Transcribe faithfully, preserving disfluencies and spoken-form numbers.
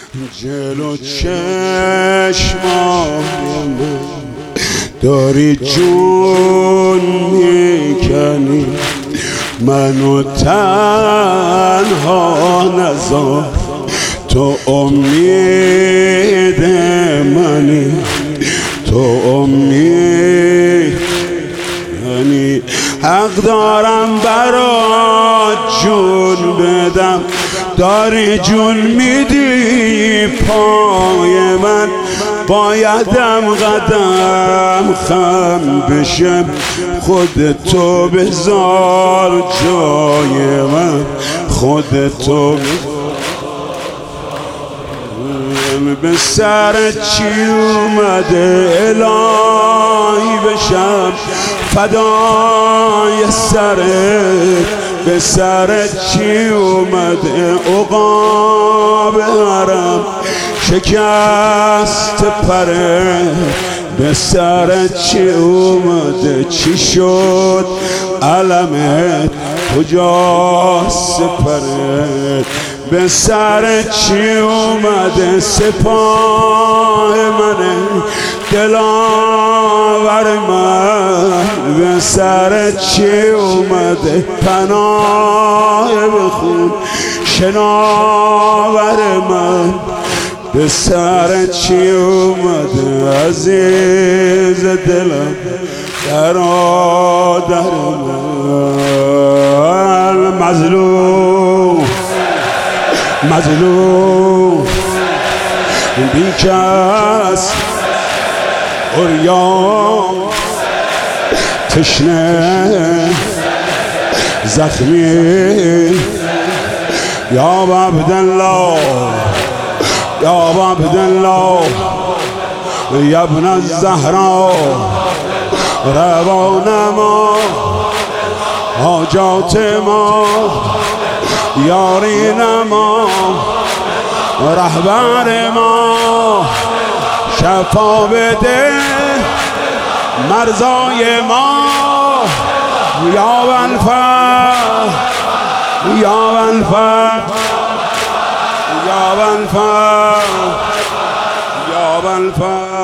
جلو چشمای من داری جون میکنی، منو تنها نذار، تو امید منی، تو امید منی. حق دارم برات جون بدم، داری جون میدی پای من، بایدم قدم خم بشم، خودتو بذار جای من، خودتو به سر چی اومده الهی بشم فدای سرت، به سر چی اومده عقاب حرم شکست پره، به سر چی اومده چی شد علمت کجاست سپرت، به سر چی اومده سپاه منه دلاور من، به سر چی اومده پناه بخون شناور من، به سر چی اومده عزیز دلم برادر من، مظلوم مظلوم بی کس عریان تشنه زخمی، یا عبدالله یا عبدالله یا ابن الزهرا، روان ما حاجات ما یارین ما، رهبر ما شفا بده مرزای ما، یا الفر یا الفر یا الفر یا الفر.